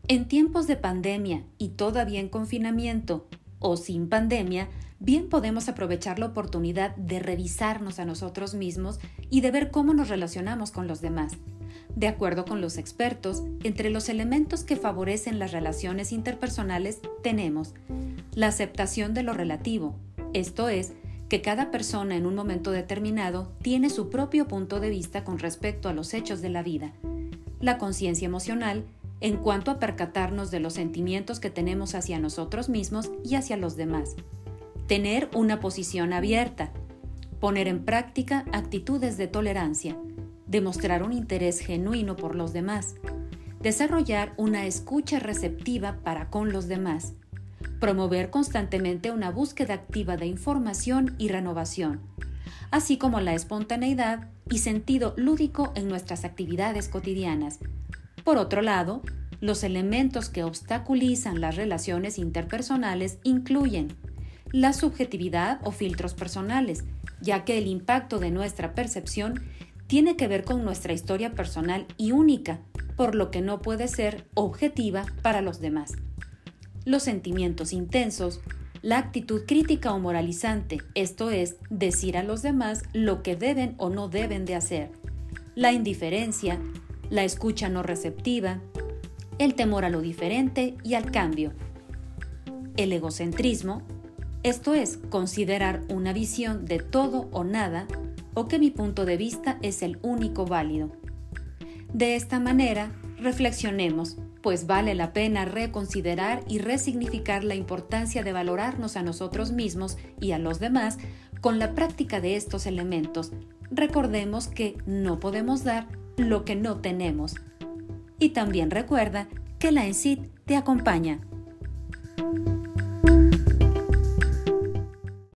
En tiempos de pandemia y todavía en confinamiento o sin pandemia, bien podemos aprovechar la oportunidad de revisarnos a nosotros mismos y de ver cómo nos relacionamos con los demás. De acuerdo con los expertos, entre los elementos que favorecen las relaciones interpersonales tenemos la aceptación de lo relativo, esto es, que cada persona en un momento determinado tiene su propio punto de vista con respecto a los hechos de la vida, la conciencia emocional, en cuanto a percatarnos de los sentimientos que tenemos hacia nosotros mismos y hacia los demás. Tener una posición abierta. Poner en práctica actitudes de tolerancia. Demostrar un interés genuino por los demás. Desarrollar una escucha receptiva para con los demás. Promover constantemente una búsqueda activa de información y renovación, así como la espontaneidad y sentido lúdico en nuestras actividades cotidianas. Por otro lado, los elementos que obstaculizan las relaciones interpersonales incluyen la subjetividad o filtros personales, ya que el impacto de nuestra percepción tiene que ver con nuestra historia personal y única, por lo que no puede ser objetiva para los demás. Los sentimientos intensos, la actitud crítica o moralizante, esto es, decir a los demás lo que deben o no deben de hacer, la indiferencia, la escucha no receptiva, el temor a lo diferente y al cambio. El egocentrismo, esto es, considerar una visión de todo o nada, o que mi punto de vista es el único válido. De esta manera, reflexionemos, pues vale la pena reconsiderar y resignificar la importancia de valorarnos a nosotros mismos y a los demás con la práctica de estos elementos. Recordemos que no podemos dar lo que no tenemos. Y también recuerda que la ENCIT te acompaña.